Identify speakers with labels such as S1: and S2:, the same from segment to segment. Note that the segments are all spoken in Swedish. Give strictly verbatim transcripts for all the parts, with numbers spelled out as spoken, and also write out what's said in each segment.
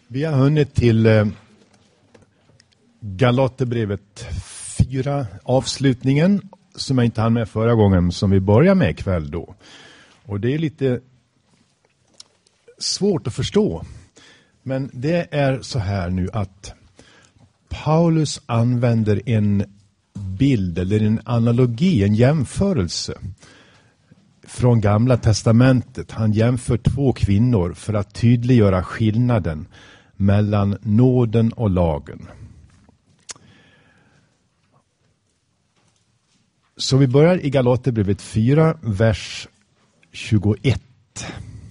S1: Vi har hunnit till eh, Galaterbrevet fyra, avslutningen, som jag inte hann med förra gången, som vi börjar med ikväll då. Och det är lite svårt att förstå. Men det är så här nu att Paulus använder en bild eller en analogi, en jämförelse från Gamla testamentet. Han jämför två kvinnor för att tydliggöra skillnaden mellan nåden och lagen. Så vi börjar i Galaterbrevet fyra, vers tjugoett.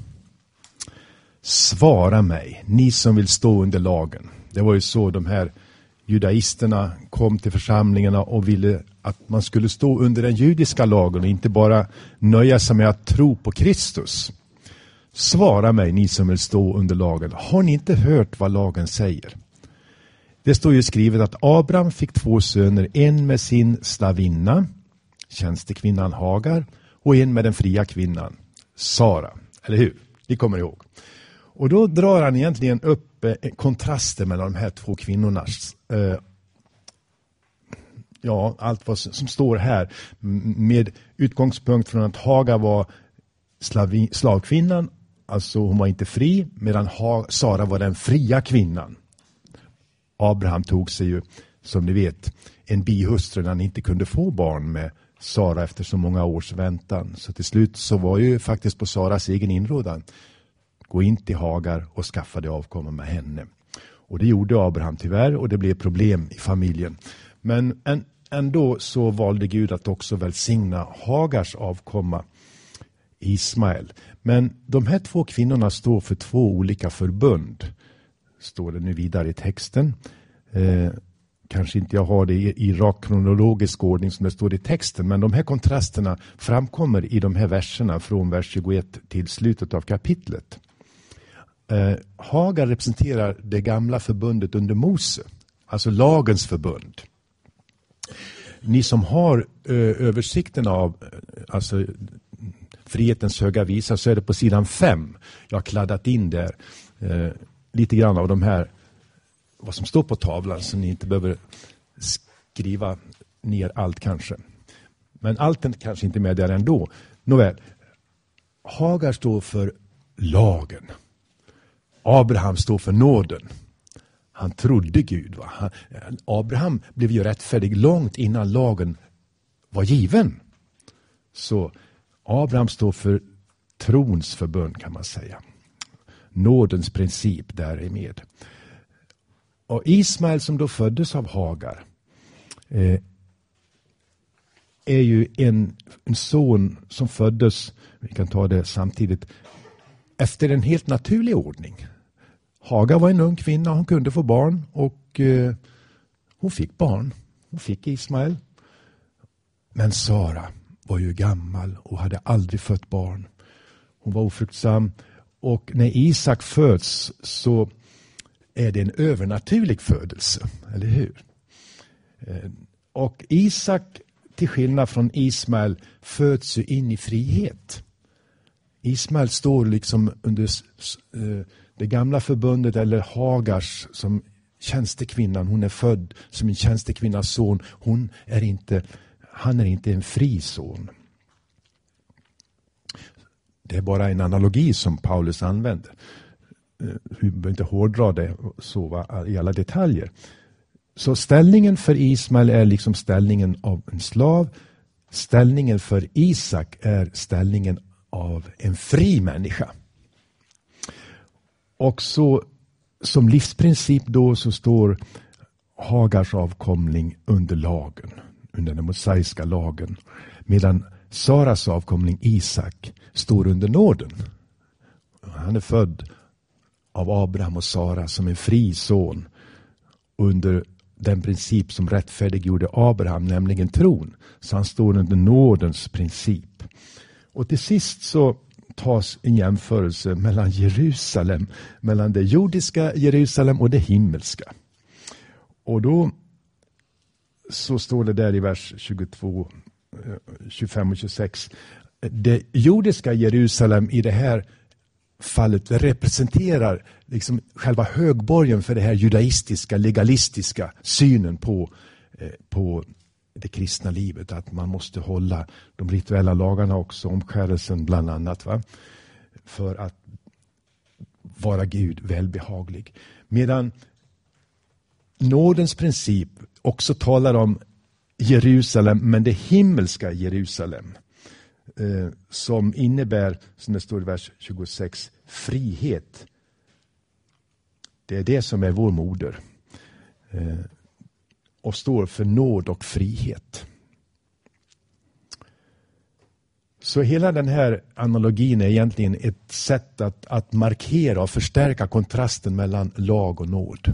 S1: Svara mig, ni som vill stå under lagen. Det var ju så de här judaisterna kom till församlingarna och ville att man skulle stå under den judiska lagen och inte bara nöja sig med att tro på Kristus. Svara mig, ni som vill stå under lagen. Har ni inte hört vad lagen säger? Det står ju skrivet att Abraham fick två söner, en med sin slavinna, tjänstekvinnan Hagar, och en med den fria kvinnan, Sara. Eller hur? Ni kommer ihåg. Och då drar han egentligen upp eh, kontraster mellan de här två kvinnornas eh, ja, allt vad som, som står här med utgångspunkt från att Hagar var slavi, slavkvinnan, alltså hon var inte fri, medan ha, Sara var den fria kvinnan. Abraham tog sig ju, som ni vet, en bihustru när han inte kunde få barn med Sara efter så många års väntan. Så till slut så var ju faktiskt på Saras egen inrådan: gå in till Hagar och skaffa dig avkomma med henne. Och det gjorde Abraham tyvärr, och det blev problem i familjen. Men en, ändå så valde Gud att också välsigna Hagars avkomma, Ismael. Men de här två kvinnorna står för två olika förbund. Står det nu vidare i texten. Eh, kanske inte jag har det i, i rak kronologisk ordning som det står i texten. Men de här kontrasterna framkommer i de här verserna från vers tjugoett till slutet av kapitlet. Eh, Hagar representerar det gamla förbundet under Mose. Alltså lagens förbund. Ni som har eh, översikten av alltså frihetens höga visa, så är det på sidan fem. Jag har kladdat in där eh, lite grann av de här, vad som står på tavlan, så ni inte behöver skriva ner allt kanske. Men allt är kanske inte med där ändå. Nåväl, Hagar står för lagen. Abraham står för nåden. Han trodde Gud. Va? Han, Abraham blev ju rättfärdig långt innan lagen var given. Så Abraham står för trons förbund, kan man säga. Nådens princip där är med. Och Ismael, som då föddes av Hagar, eh, är ju en, en son som föddes, vi kan ta det samtidigt, efter en helt naturlig ordning. Hagar var en ung kvinna, hon kunde få barn, och eh, hon fick barn. Hon fick Ismael. Men Sara var ju gammal och hade aldrig fött barn. Hon var ofruktsam, och när Isak föds så är det en övernaturlig födelse, eller hur? Eh, och Isak, till skillnad från Ismael, föds ju in i frihet. Ismael står liksom under eh, det gamla förbundet, eller Hagars som tjänstekvinnan. Hon är född som en tjänstekvinnas son. Hon är inte, han är inte en fri son. Det är bara en analogi som Paulus använder. Vi behöver inte hårdra det så, va, i alla detaljer. Så ställningen för Ismael är liksom ställningen av en slav. Ställningen för Isak är ställningen av en fri människa. Och så som livsprincip då så står Hagars avkomling under lagen, under den mosaiska lagen, medan Saras avkomling Isak står under nåden. Han är född av Abraham och Sara som en fri son under den princip som rättfärdiggjorde Abraham, nämligen tron. Så han står under nådens princip. Och till sist så tas en jämförelse mellan Jerusalem, mellan det jordiska Jerusalem och det himmelska. Och då så står det där i vers tjugotvå, tjugofem och tjugosex. Det jordiska Jerusalem i det här fallet representerar liksom själva högborgen för det här judaistiska, legalistiska synen på, eh, på det kristna livet. Att man måste hålla de rituella lagarna också, omskärelsen bland annat. Va? För att vara Gud välbehaglig. Medan nådens princip också talar om Jerusalem, men det himmelska Jerusalem. Eh, som innebär, som det står i vers tjugosex, frihet. Det är det som är vår moder. Eh, och står för nåd och frihet. Så hela den här analogin är egentligen ett sätt att, att markera och förstärka kontrasten mellan lag och nåd.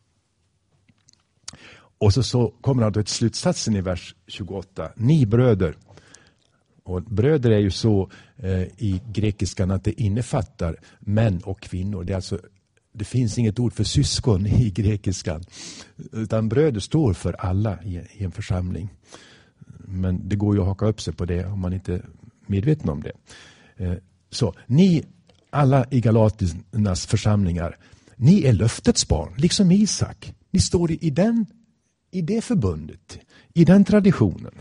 S1: Och så, så kommer han till slutsatsen i vers tjugoåtta. Ni bröder. Och bröder är ju så eh, i grekiskan att det innefattar män och kvinnor. Det, är alltså, det finns inget ord för syskon i grekiskan. Utan bröder står för alla i, i en församling. Men det går ju att haka upp sig på det om man inte är medveten om det. Eh, så ni alla i Galaternas församlingar, ni är löftets barn, liksom Isak. Ni står i, i, den, i det förbundet, i den traditionen.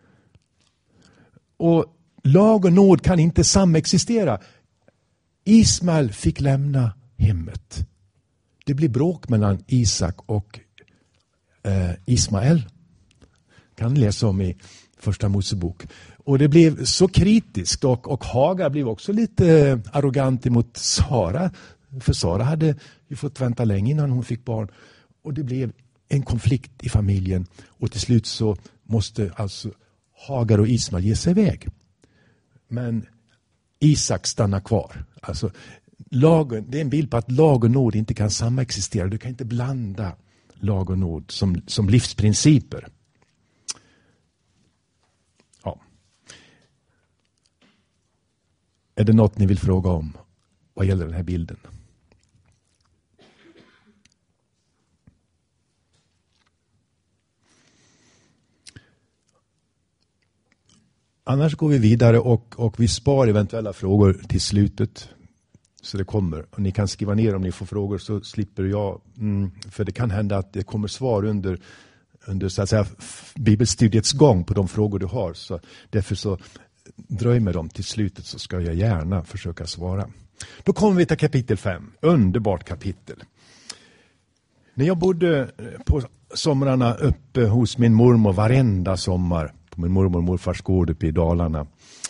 S1: Och lag och nåd kan inte samexistera. Ismael fick lämna hemmet. Det blir bråk mellan Isak och eh, Ismael. Kan läsa om i första Mosebok. Och det blev så kritiskt och, och Hagar blev också lite arrogant emot Sara. För Sara hade ju fått vänta länge innan hon fick barn. Och det blev en konflikt i familjen. Och till slut så måste alltså Hagar och Ismael ger sig iväg. Men Isak stannar kvar. Alltså, lagen, det är en bild på att lag och nåd inte kan samexistera. Du kan inte blanda lag och nåd som, som livsprinciper. Ja. Är det något ni vill fråga om vad gäller den här bilden? Annars går vi vidare och, och vi spar eventuella frågor till slutet. Så det kommer. Och ni kan skriva ner om ni får frågor så slipper jag. Mm, för det kan hända att det kommer svar under, under så att säga, bibelstudiets gång på de frågor du har. Så därför så dröj med dem till slutet så ska jag gärna försöka svara. Då kommer vi till kapitel fem. Underbart kapitel. När jag bodde på somrarna uppe hos min mormor varenda sommar på min mormor och morfars gård uppe i Dalarna,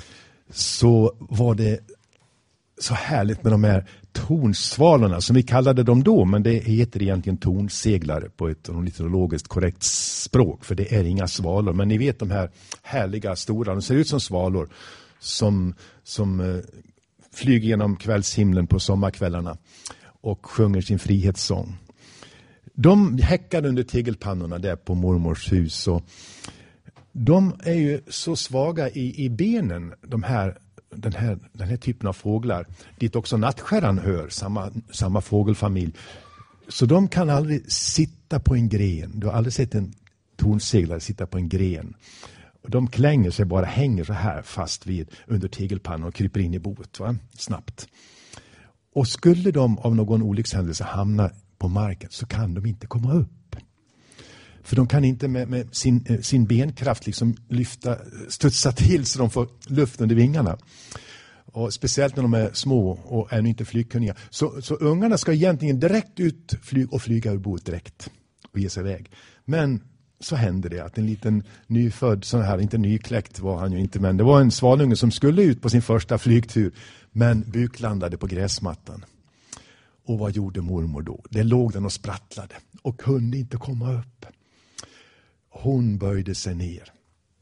S1: så var det så härligt med de här tornsvalorna som vi kallade dem då, men det heter egentligen tornseglare på ett ornitologiskt korrekt språk, för det är inga svalor. Men ni vet de här härliga stora, de ser ut som svalor som, som eh, flyger genom kvällshimlen på sommarkvällarna och sjunger sin frihetssång. De häckade under tegelpannorna där på mormors hus, och de är ju så svaga i, i benen, de här, den, här, den här typen av fåglar, dit också nattskärran hör, samma, samma fågelfamilj. Så de kan aldrig sitta på en gren. Du har aldrig sett en tornseglare sitta på en gren. De klänger sig bara, hänger så här fast vid under tegelpannan och kryper in i boet, va? Snabbt. Och skulle de av någon olyckshändelse hamna på marken så kan de inte komma upp. För de kan inte med, med sin, sin benkraft liksom lyfta, studsa till så de får luft under vingarna. Och speciellt när de är små och ännu inte flygkunniga. Så, så ungarna ska egentligen direkt ut flyg och flyga ur boet direkt och ge sig iväg. Men så hände det att en liten nyfödd, sån här, inte nykläckt var han ju inte, men det var en svalunge som skulle ut på sin första flygtur, men buklandade på gräsmattan. Och vad gjorde mormor då? Det låg den och sprattlade och kunde inte komma upp. Hon böjde sig ner.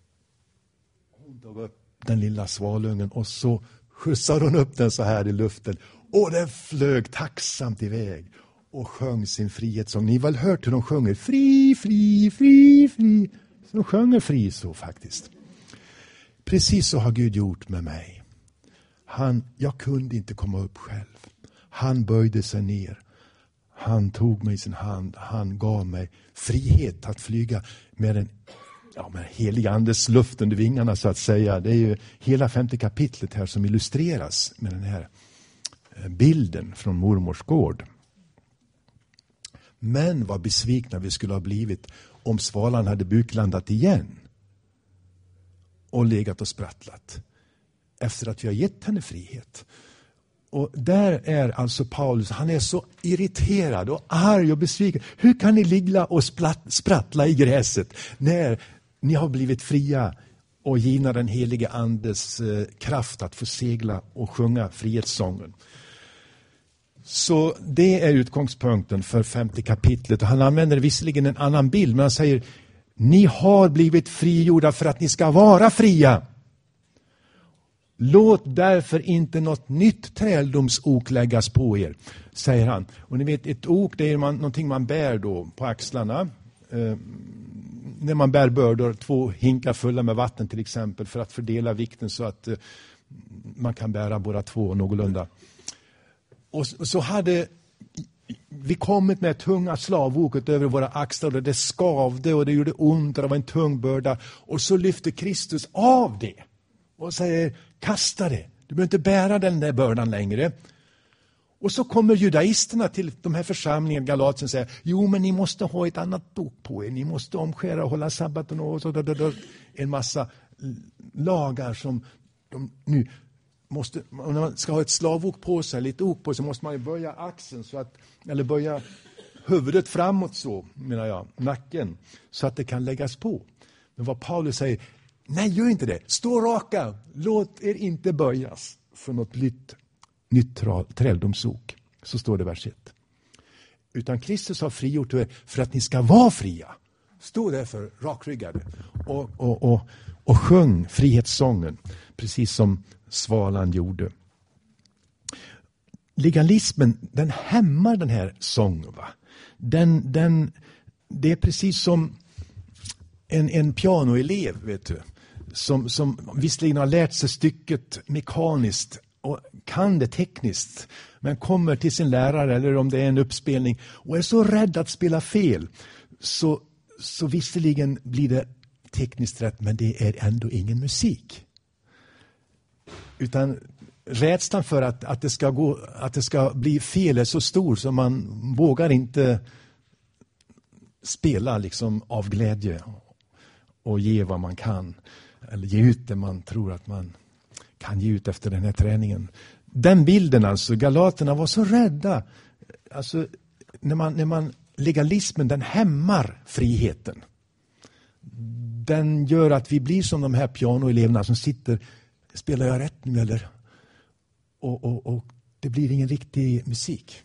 S1: Hon tog upp den lilla svalungen och så skjutsade hon upp den så här i luften. Och den flög tacksamt iväg och sjöng sin frihetssång. Ni har väl hört hur de sjunger? Fri, fri, fri, fri. Så de sjunger fri så faktiskt. Precis så har Gud gjort med mig. Han, jag kunde inte komma upp själv. Han böjde sig ner. Han tog mig i sin hand. Han gav mig frihet att flyga med en ja, med helig andes luft under vingarna så att säga. Det är ju hela femte kapitlet här som illustreras med den här bilden från mormors gård. Men vad besvikna vi skulle ha blivit om svalan hade buklandat igen och legat och sprattlat efter att vi har gett henne frihet. Och där är alltså Paulus, han är så irriterad och arg och besviken. Hur kan ni ligga och sprattla i gräset när ni har blivit fria och givna den helige andes eh, kraft att få segla och sjunga frihetssången? Så det är utgångspunkten för femte kapitlet. Och han använder visserligen en annan bild, men han säger: ni har blivit frigjorda för att ni ska vara fria. Låt därför inte något nytt träldomsok läggas på er, säger han. Och ni vet, ett ok, det är man, någonting man bär då på axlarna. Eh, när man bär bördor, två hinkar fulla med vatten till exempel, för att fördela vikten så att eh, man kan bära båda två någorlunda. Och så hade vi kommit med tunga slavoket över våra axlar och det skavde och det gjorde ont och det var en tung börda. Och så lyfte Kristus av det och säger: kasta det, du behöver inte bära den där bördan längre. Och så kommer judaisterna till de här församlingarna i Galatien och säger: jo, men ni måste ha ett annat dop på er, ni måste omskära och hålla sabbaten och så, en massa lagar som de nu måste, om man ska ha ett slavok på sig, lite ok på sig, så måste man ju böja axeln så att, eller böja huvudet framåt så, menar jag, nacken, så att det kan läggas på. Men vad Paulus säger: nej, gör inte det. Stå raka. Låt er inte böjas för något nytt, nytt träldomsok. Så står det i vers ett. Utan Kristus har frigjort er för att ni ska vara fria. Stå därför rakryggade och, och, och, och sjung frihetssången, precis som svalan gjorde. Legalismen, den hämmar den här sången. Va? Den, den, det är precis som en, en pianoelev, vet du. Som, som visserligen har lärt sig stycket mekaniskt och kan det tekniskt, men kommer till sin lärare eller om det är en uppspelning och är så rädd att spela fel, så, så visserligen blir det tekniskt rätt, men det är ändå ingen musik. Utan rädslan för att, att, det ska gå, att det ska bli fel är så stor så man vågar inte spela liksom av glädje och ge vad man kan. Eller ge ut det man tror att man kan ge ut efter den här träningen. Den bilden alltså, galaterna var så rädda. Alltså, när man, när man, legalismen, den hämmar friheten. Den gör att vi blir som de här pianoeleverna som sitter, spelar jag rätt nu eller? Och, och, och det blir ingen riktig musik.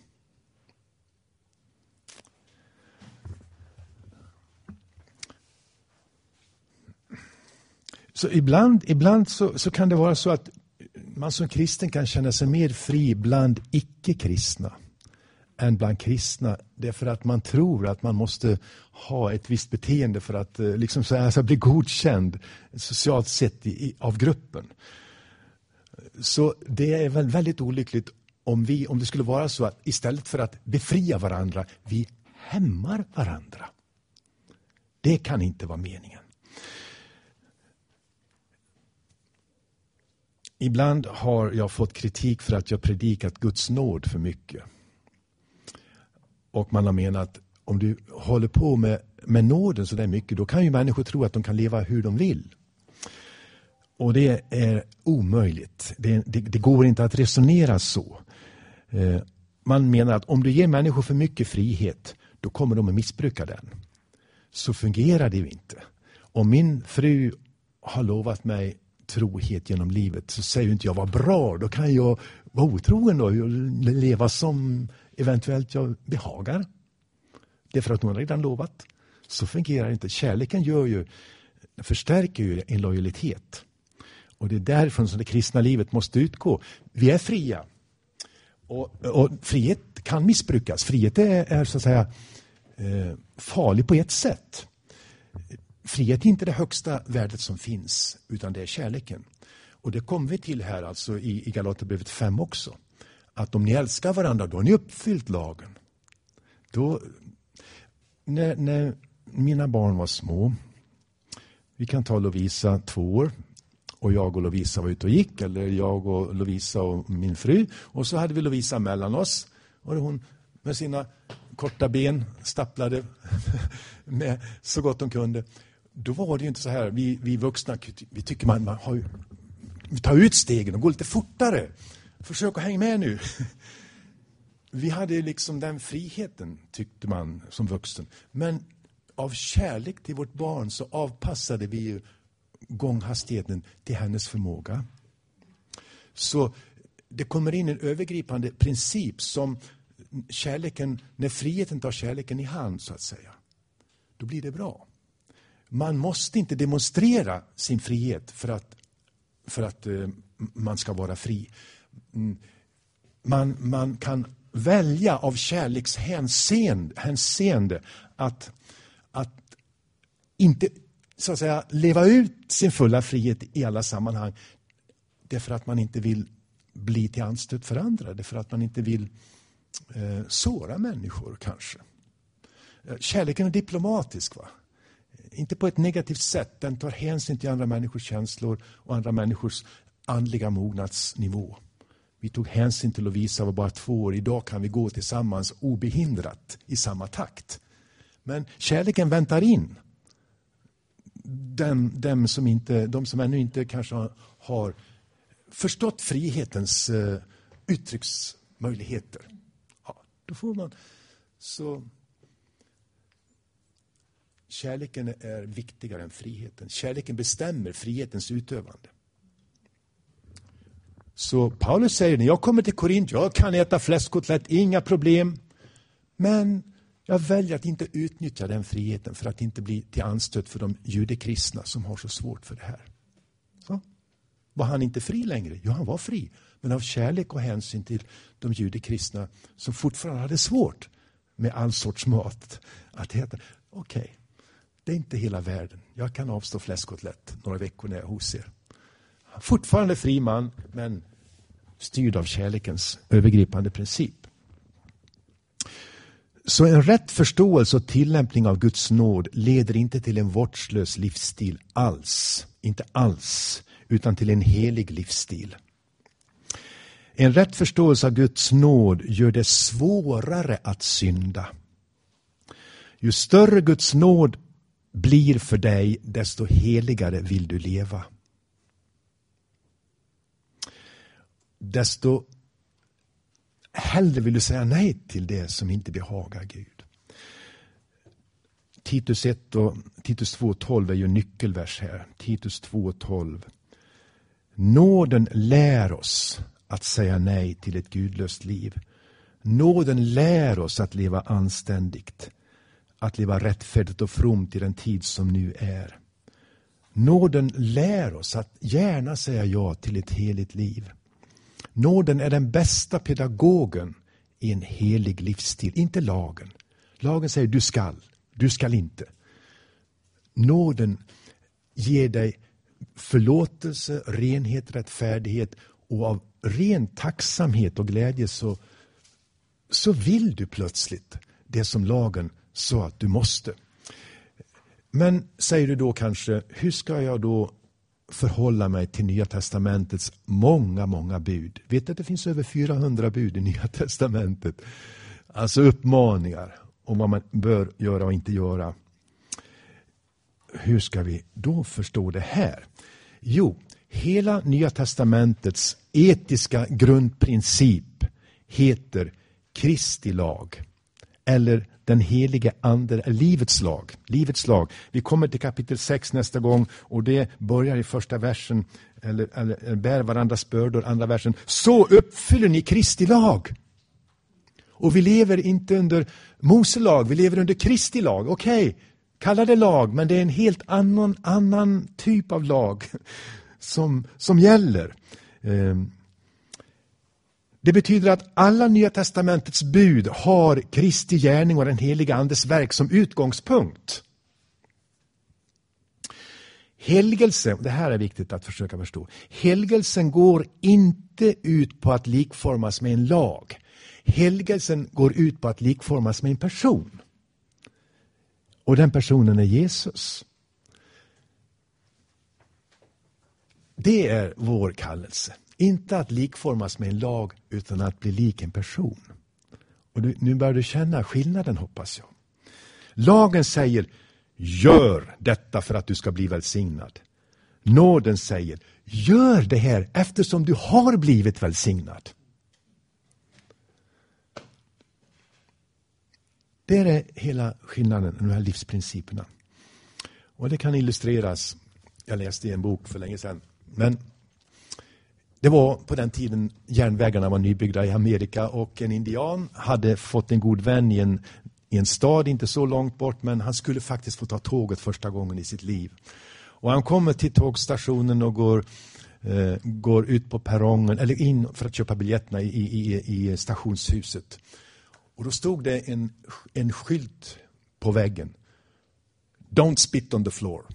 S1: Så ibland, ibland så, så kan det vara så att man som kristen kan känna sig mer fri bland icke-kristna än bland kristna. Det är för att man tror att man måste ha ett visst beteende för att liksom så här, bli godkänd socialt sett i, av gruppen. Så det är väl väldigt olyckligt om, vi, om det skulle vara så att istället för att befria varandra, vi hämmar varandra. Det kan inte vara meningen. Ibland har jag fått kritik för att jag predikat Guds nåd för mycket. Och man har menat, om du håller på med, med nåden så där mycket, då kan ju människor tro att de kan leva hur de vill. Och det är omöjligt. Det, det, det går inte att resonera så. Eh, man menar att om du ger människor för mycket frihet, då kommer de att missbruka den. Så fungerar det ju inte. Om min fru har lovat mig trohet genom livet, så säger inte jag vad bra, då kan jag vara otrogen då, och leva som eventuellt jag behagar. Det är för att hon redan lovat. Så fungerar det inte. Kärleken gör ju, förstärker ju en lojalitet. Och det är därifrån som det kristna livet måste utgå. Vi är fria. Och, och frihet kan missbrukas. Frihet är, är så att säga eh, farlig på ett sätt. Frihet är inte det högsta värdet som finns, utan det är kärleken. Och det kommer vi till här alltså i, i Galaterbrevet fem också. Att om ni älskar varandra, då har ni uppfyllt lagen. Då, när, när mina barn var små, vi kan ta Lovisa två år, och jag och Lovisa var ute och gick, eller jag och Lovisa och min fru, och så hade vi Lovisa mellan oss, och hon med sina korta ben stapplade med så gott hon kunde. Då var det ju inte så här, vi, vi vuxna, vi tycker man, man har, vi tar ut stegen och går lite fortare. Försök att hänga med nu. Vi hade liksom den friheten, tyckte man som vuxen. Men av kärlek till vårt barn så avpassade vi ju gånghastigheten till hennes förmåga. Så det kommer in en övergripande princip som kärleken, när friheten tar kärleken i hand så att säga, då blir det bra. Man måste inte demonstrera sin frihet för att, för att uh, man ska vara fri. Mm. Man, man kan välja av kärlekshänseende hänseende att, att inte så att säga leva ut sin fulla frihet i alla sammanhang. Därför att man inte vill bli till anstöt för andra. Därför att man inte vill eh, såra människor kanske. Kärleken är diplomatisk, va? Inte på ett negativt sätt. Den tar hänsyn till andra människors känslor och andra människors andliga mognadsnivå. Vi tog hänsyn till Lovisa var bara två år. Idag kan vi gå tillsammans obehindrat i samma takt. Men kärleken väntar in den, dem som inte, de som ännu inte kanske har, har förstått frihetens uh, uttrycksmöjligheter. Ja, då får man så... Kärleken är viktigare än friheten. Kärleken bestämmer frihetens utövande. Så Paulus säger, när jag kommer till Korint, jag kan äta fläskkotlett, inga problem. Men jag väljer att inte utnyttja den friheten för att inte bli till anstöt för de judekristna som har så svårt för det här. Så. Var han inte fri längre? Jo, han var fri. Men av kärlek och hänsyn till de judekristna som fortfarande hade svårt med all sorts mat att äta. Okej. Okay. Det är inte hela världen. Jag kan avstå fläskkotlett några veckor när jag är hos er. Fortfarande fri man, men styrd av kärlekens övergripande princip. Så en rätt förståelse och tillämpning av Guds nåd leder inte till en vårdslös livsstil alls. Inte alls, utan till en helig livsstil. En rätt förståelse av Guds nåd gör det svårare att synda. Ju större Guds nåd blir för dig, desto heligare vill du leva. Desto hellre vill du säga nej till det som inte behagar Gud. Titus ett och Titus två och tolv är ju nyckelvers här. Titus två och tolv. Nåden lär oss att säga nej till ett gudlöst liv. Nåden lär oss att leva anständigt. Att leva rättfärdigt och fromt i den tid som nu är. Nåden lär oss att gärna säga ja till ett heligt liv. Nåden är den bästa pedagogen i en helig livsstil, inte lagen. Lagen säger du skall, du skall inte. Nåden ger dig förlåtelse, renhet, rättfärdighet, och av ren tacksamhet och glädje så, så vill du plötsligt det som lagen sa att du måste. Men säger du då kanske, hur ska jag då förhålla mig till Nya testamentets många, många bud? Vet du att det finns över fyrahundra bud i Nya testamentet? Alltså uppmaningar om vad man bör göra och inte göra. Hur ska vi då förstå det här? Jo, hela Nya testamentets etiska grundprincip heter Kristi lag. Eller den helige ande, livets lag. Livets lag. Vi kommer till kapitel sex nästa gång och det börjar i första versen, eller, eller bär varandras bördor, andra versen. Så uppfyller ni Kristi lag. Och vi lever inte under Mose lag, vi lever under Kristi lag. Okej, okay, kalla det lag, men det är en helt annan, annan typ av lag som, som gäller. Um, Det betyder att alla Nya testamentets bud har Kristi gärning och den heliga andes verk som utgångspunkt. Helgelse, det här är viktigt att försöka förstå. Helgelsen går inte ut på att likformas med en lag. Helgelsen går ut på att likformas med en person. Och den personen är Jesus. Det är vår kallelse. Inte att likformas med en lag utan att bli lik en person. Och du, nu börjar du känna skillnaden, hoppas jag. Lagen säger, gör detta för att du ska bli välsignad. Nåden säger, gör det här eftersom du har blivit välsignad. Det är hela skillnaden, de här livsprinciperna. Och det kan illustreras, jag läste i en bok för länge sedan, men det var på den tiden järnvägarna var nybyggda i Amerika och en indian hade fått en god vän i en, i en stad inte så långt bort, men han skulle faktiskt få ta tåget första gången i sitt liv. Och han kommer till tågstationen och går, eh, går ut på perrongen eller in för att köpa biljetterna i, i, i stationshuset. Och då stod det en, en skylt på väggen. Don't spit on the floor.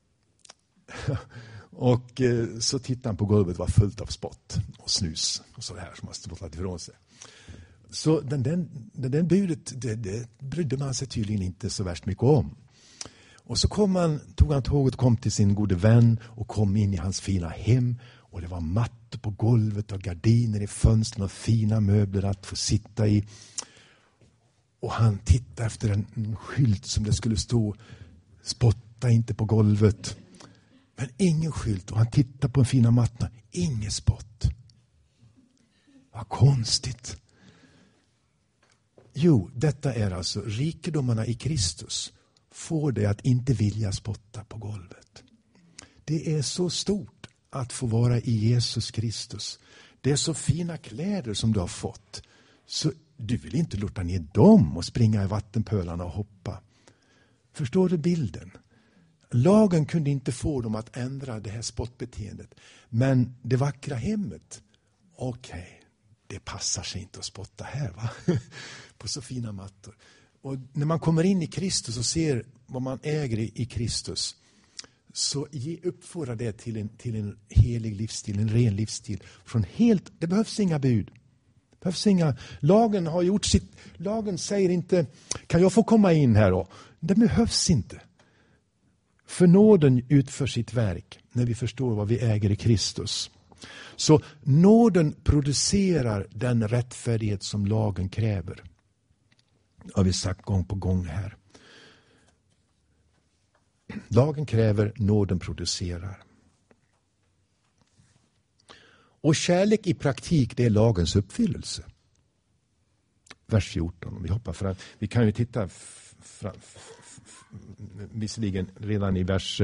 S1: Och eh, så tittade han på golvet, var fullt av spott och snus och så här som har stått ifrån sig. Så den, den, den, den budet, det, det brydde man sig tydligen inte så värst mycket om. Och så kom han, tog han tåget, kom till sin gode vän och kom in i hans fina hem. Och det var mattor på golvet och gardiner i fönstren och fina möbler att få sitta i. Och han tittade efter en, en skylt som det skulle stå, spotta inte på golvet. Men ingen skylt, och han tittar på en fina matta, ingen spott. Vad konstigt. Jo, detta är alltså rikedomarna i Kristus får det att inte vilja spotta på golvet. Det är så stort att få vara i Jesus Kristus. Det är så fina kläder som du har fått, så du vill inte låta ner dem och springa i vattenpölarna och hoppa. Förstår du bilden? Lagen kunde inte få dem att ändra det här spottbeteendet. Men det vackra hemmet, okej, okay, det passar sig inte att spotta här, va? På så fina mattor. Och när man kommer in i Kristus och ser vad man äger i, i Kristus, så ge, uppfordra det till en, till en helig livsstil, en ren livsstil. Från helt, det behövs inga bud. Det behövs inga, lagen har gjort sitt, lagen säger inte, kan jag få komma in här då? Det behövs inte. För nåden utför sitt verk när vi förstår vad vi äger i Kristus. Så nåden producerar den rättfärdighet som lagen kräver. Har vi sagt gång på gång här. Lagen kräver, nåden producerar. Och kärlek i praktik, det är lagens uppfyllelse. Vers fjorton, vi hoppar fram. Vi kan ju titta fram, visserligen redan i vers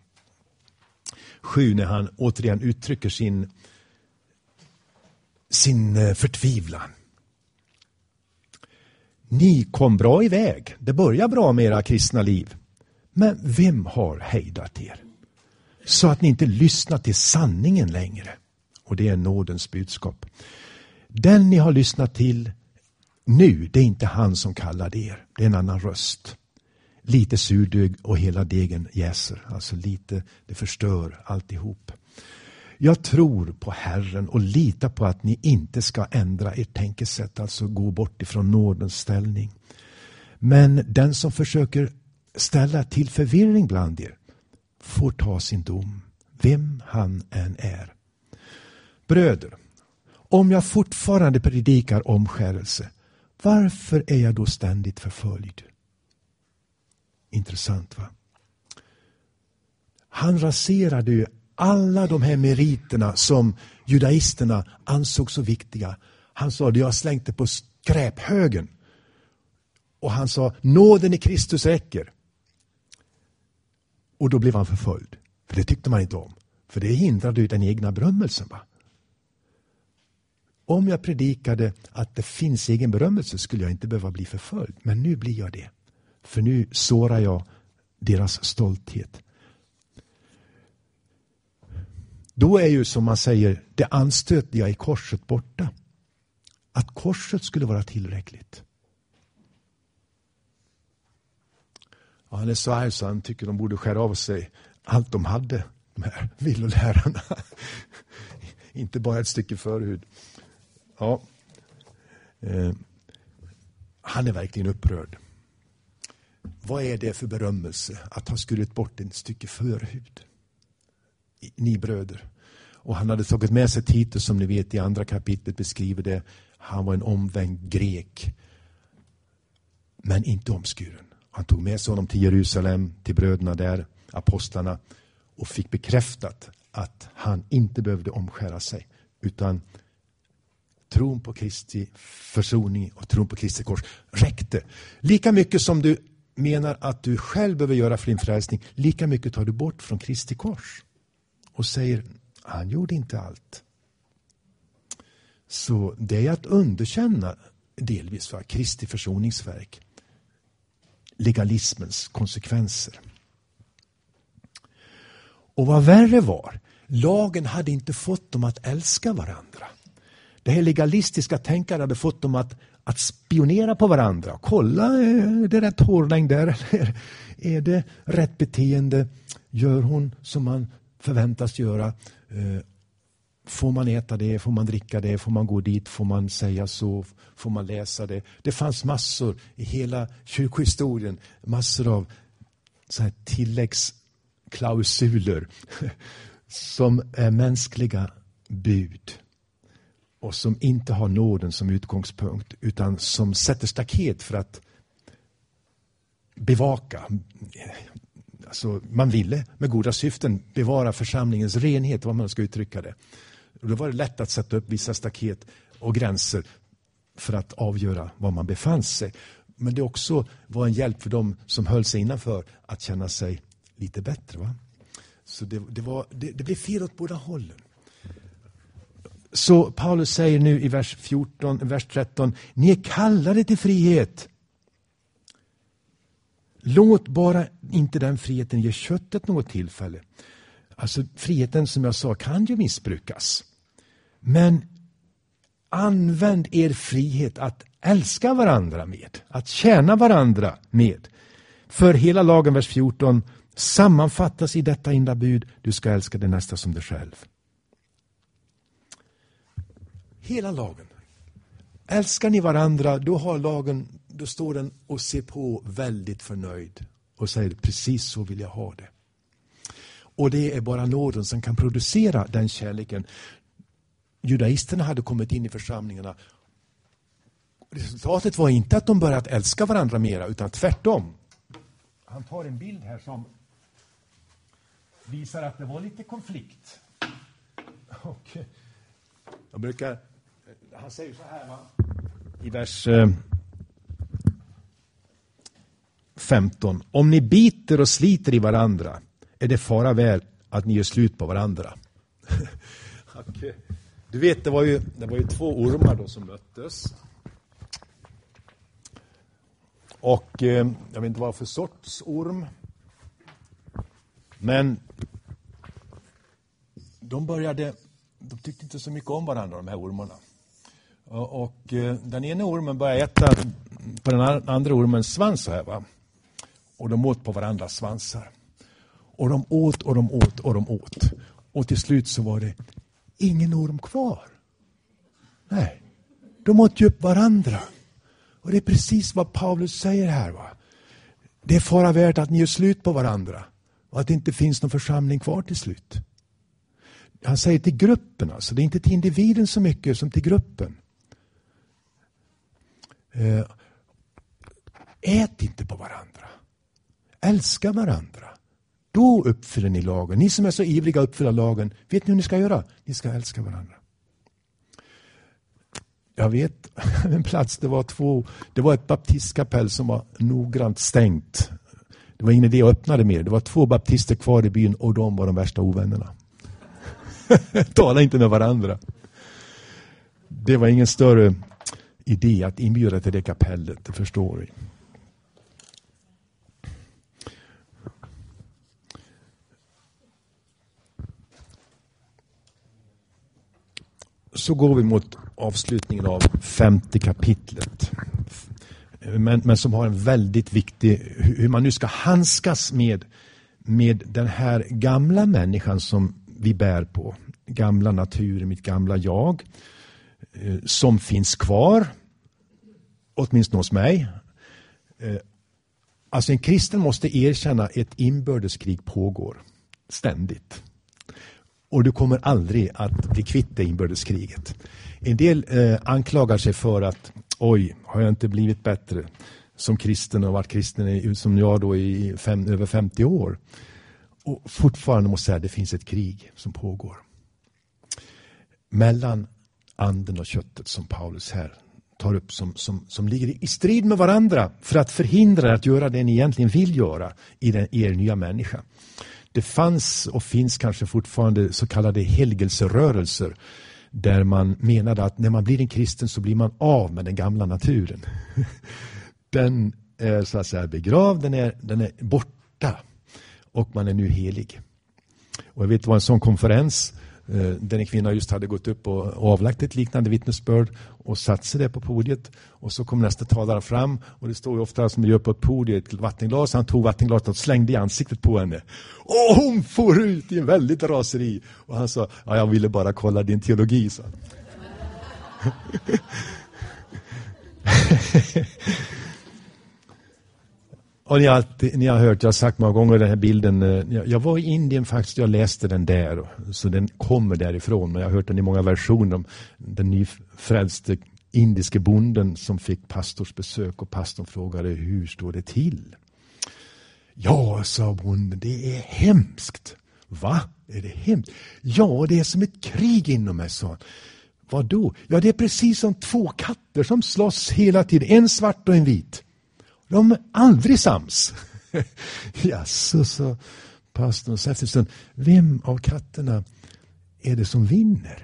S1: sju när han återigen uttrycker sin, sin förtvivlan. Ni kom bra iväg. Det börjar bra med era kristna liv. Men vem har hejdat er? Så att ni inte lyssnar till sanningen längre. Och det är nådens budskap. Den ni har lyssnat till nu, det är inte han som kallade er. Det är en annan röst. Lite surdeg och hela degen jäser. Alltså lite, det förstör alltihop. Jag tror på Herren och litar på att ni inte ska ändra ert tänkesätt. Alltså gå bort ifrån nådens ställning. Men den som försöker ställa till förvirring bland er får ta sin dom. Vem han än är. Bröder, om jag fortfarande predikar omskärelse, varför är jag då ständigt förföljd? Intressant, va? Han raserade ju alla de här meriterna som judaisterna ansåg så viktiga. Han sa, jag har slängt det på skräphögen. Och han sa, nåden i Kristus räcker. Och då blev han förföljd. För det tyckte man inte om. För det hindrade ju den egna berömmelsen, va? Om jag predikade att det finns egen berömmelse skulle jag inte behöva bli förföljd. Men nu blir jag det. För nu sårar jag deras stolthet. Då är ju som man säger det anstötliga i korset borta. Att korset skulle vara tillräckligt. Ja, han är så arg så han tycker de borde skära av sig allt de hade. De här villolärarna. Inte bara ett stycke förhud. Ja. Eh, han är verkligen upprörd. Vad är det för berömmelse att ha skurit bort ett stycke förhud? Ni bröder. Och han hade tagit med sig Titus, som ni vet i andra kapitlet beskriver det. Han var en omvänd grek. Men inte omskuren. Han tog med sig honom till Jerusalem, till bröderna där, apostlarna. Och fick bekräftat att han inte behövde omskära sig. Utan tron på Kristi försoning och tron på Kristi kors räckte. Lika mycket som du menar att du själv behöver göra för din frälsning, lika mycket tar du bort från Kristi kors. Och säger, han gjorde inte allt. Så det är att underkänna delvis för Kristi försoningsverk. Legalismens konsekvenser. Och vad värre var, lagen hade inte fått dem att älska varandra. Det här legalistiska tänkandet hade fått dem att, att spionera på varandra. Kolla, är det rätt hårlängd där? Eller är det rätt beteende? Gör hon som man förväntas göra? Får man äta det? Får man dricka det? Får man gå dit? Får man säga så? Får man läsa det? Det fanns massor i hela kyrkohistorien. Massor av så här tilläggsklausuler som är mänskliga bud. Och som inte har nåden som utgångspunkt. Utan som sätter staket för att bevaka. Alltså man ville med goda syften bevara församlingens renhet, vad man ska uttrycka det. Och då var det lätt att sätta upp vissa staket och gränser för att avgöra var man befann sig. Men det också var en hjälp för dem som höll sig innanför att känna sig lite bättre. Va? Så det, det, var, det, det blev fel åt båda hållen. Så Paulus säger nu i vers fjorton, vers tretton, ni är kallade till frihet. Låt bara inte den friheten ge köttet något tillfälle. Alltså friheten som jag sa kan ju missbrukas. Men använd er frihet att älska varandra med. Att tjäna varandra med. För hela lagen, vers fjorton, sammanfattas i detta enda bud. Du ska älska det nästa som dig själv. Hela lagen. Älskar ni varandra, då har lagen, då står den och ser på väldigt förnöjd. Och säger, precis så vill jag ha det. Och det är bara nåden som kan producera den kärleken. Judaisterna hade kommit in i församlingarna. Resultatet var inte att de börjat älska varandra mera, utan tvärtom. Han tar en bild här som visar att det var lite konflikt. Och jag brukar, han säger så här, va? I vers femton. Om ni biter och sliter i varandra är det fara väl att ni gör slut på varandra. Okay. Du vet, det var ju, det var ju två ormar då som möttes. Och eh, jag vet inte vad för sorts orm. Men de började, de tyckte inte så mycket om varandra, de här ormarna. Och, och eh, den ena ormen började äta på den andra ormens svans här, va? Och de åt på varandras svansar. Och de åt och de åt och de åt. Och till slut så var det ingen orm kvar. Nej, de åt ju upp varandra. Och det är precis vad Paulus säger här, va? Det är fara värt att ni gör slut på varandra. Och att det inte finns någon församling kvar till slut. Han säger till gruppen, alltså. Det är inte till individen så mycket som till gruppen. Ät inte på varandra. Älska varandra. Då uppfyller ni lagen. Ni som är så ivriga att uppfylla lagen, vet ni hur ni ska göra? Ni ska älska varandra. Jag vet en plats, det var två, det var ett baptistkapell som var noggrant stängt. Det var ingen idé att öppna det mer. Det var två baptister kvar i byn och de var de värsta ovännerna. Tala inte med varandra. Det var ingen större idé att inbjuda till det kapellet, det förstår vi. Så går vi mot avslutningen av femte kapitlet. Men, men som har en väldigt viktig, hur man nu ska handskas med, med den här gamla människan som vi bär på. Gamla naturen, mitt gamla jag. Som finns kvar. Åtminstone hos mig. Alltså en kristen måste erkänna att ett inbördeskrig pågår. Ständigt. Och du kommer aldrig att bli kvitt det inbördeskriget. En del eh, anklagar sig för att oj, har jag inte blivit bättre som kristen och varit kristen i, som jag då i fem, över femtio år. Och fortfarande måste jag säga att det finns ett krig som pågår. Mellan anden och köttet som Paulus här tar upp som, som, som ligger i strid med varandra för att förhindra att göra det ni egentligen vill göra i, den, i er nya människa. Det fanns och finns kanske fortfarande så kallade helgelserörelser där man menade att när man blir en kristen så blir man av med den gamla naturen. Den är så att säga begravd, den är, den är borta och man är nu helig. Och jag vet det var en sån konferens där en kvinna just hade gått upp och avlagt ett liknande vittnesbörd och satt sig där på podiet. Och så kom nästa talare fram och det står ju ofta som gör på ett podiet ett vattenglas. Han tog vattenglaset och slängde i ansiktet på henne. Och hon får ut i en väldigt raseri. Och han sa, ja, jag ville bara kolla din teologi, sa han. Och ni har, alltid, ni har hört, jag har sagt många gånger den här bilden. Jag, jag var i Indien faktiskt, jag läste den där. Så den kommer därifrån. Men jag har hört den i många versioner om den nyfrälste indiske bonden som fick pastors besök. Och pastorn frågade, hur står det till? Ja, sa bonden, det är hemskt. Va? Är det hemskt? Ja, det är som ett krig inom mig, sa han. Vad då? Ja, det är precis som två katter som slåss hela tiden. En svart och en vit. De är aldrig sams. Ja, så sa pastorn. Så efter en stund, vem av katterna är det som vinner?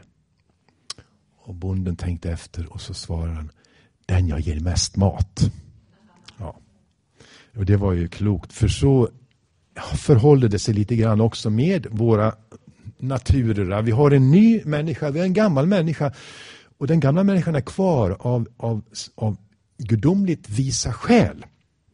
S1: Och bonden tänkte efter och så svarade han, den jag ger mest mat. Ja. Och det var ju klokt. För så förhåller det sig lite grann också med våra naturer. Vi har en ny människa, vi har en gammal människa. Och den gamla människan är kvar av, av, av gudomligt visa skäl.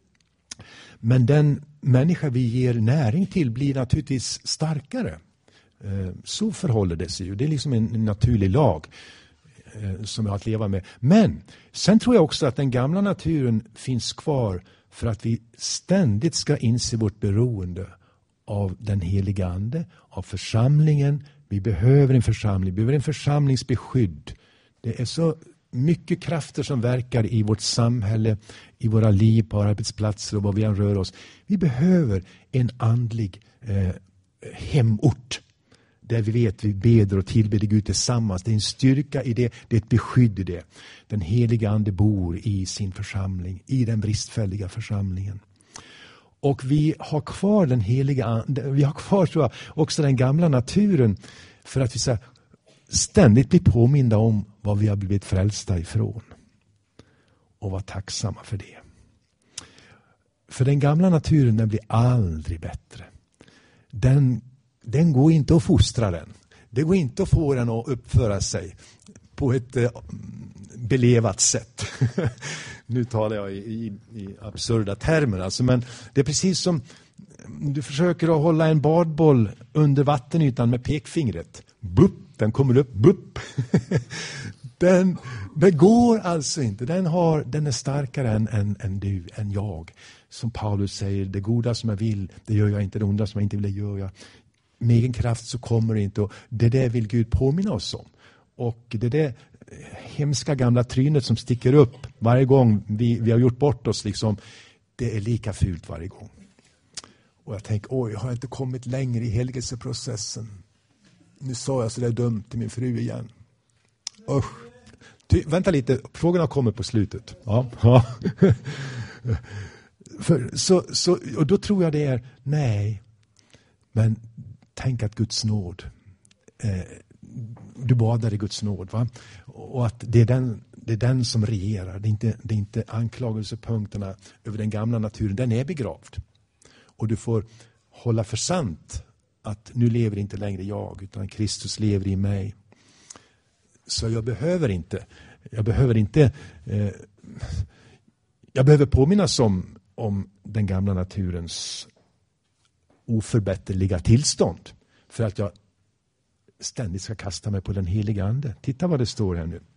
S1: Men den människa vi ger näring till blir naturligtvis starkare. Så förhåller det sig ju. Det är liksom en naturlig lag som vi har att leva med. Men sen tror jag också att den gamla naturen finns kvar för att vi ständigt ska inse vårt beroende av den heliga ande, av församlingen. Vi behöver en församling, vi behöver en församlingsbeskydd. Det är så mycket krafter som verkar i vårt samhälle, i våra liv, på arbetsplatser och var vi än rör oss. Vi behöver en andlig eh, hemort där vi vet vi beder och tillbeder Gud tillsammans. Det är en styrka i det, det är ett beskydd i det. Den heliga ande bor i sin församling, i den bristfälliga församlingen. Och vi har kvar den heliga ande, vi har kvar så jag, också den gamla naturen för att vi så här, ständigt blir påminda om vad vi har blivit frälsta ifrån. Och vara tacksamma för det. För den gamla naturen, den blir aldrig bättre. Den, den går inte att fostra den. Det går inte att få den att uppföra sig på ett eh, belevat sätt. Nu talar jag i, i, i absurda termer. Alltså, men det är precis som du försöker att hålla en badboll under vattenytan med pekfingret. Bupp, den kommer upp. Bupp. Den, den går alltså inte. Den, har, den är starkare än, än, än du, än jag. Som Paulus säger, det goda som jag vill, det gör jag inte. Det onda som jag inte vill, det gör jag. Med egen kraft så kommer det inte. Och det där vill Gud påminna oss om. Och det där hemska gamla trynet som sticker upp varje gång vi, vi har gjort bort oss, liksom, det är lika fult varje gång. Och jag tänker, oj, jag har inte kommit längre i helgelseprocessen. Nu sa jag så där dumt till min fru igen. Usch. Ty, vänta lite, frågorna kommer på slutet. Ja, ja. För, så, så, och då tror jag det är, nej, men tänk att Guds nåd, eh, du badar i Guds nåd, va? Och att det är den, det är den som regerar. Det är inte, det är inte anklagelsepunkterna över den gamla naturen, den är begravd. Och du får hålla för sant att nu lever inte längre jag, utan Kristus lever i mig. Så jag behöver inte, jag behöver inte, eh, jag behöver påminnas om, om den gamla naturens oförbätterliga tillstånd. För att jag ständigt ska kasta mig på den heliga ande. Titta vad det står här nu.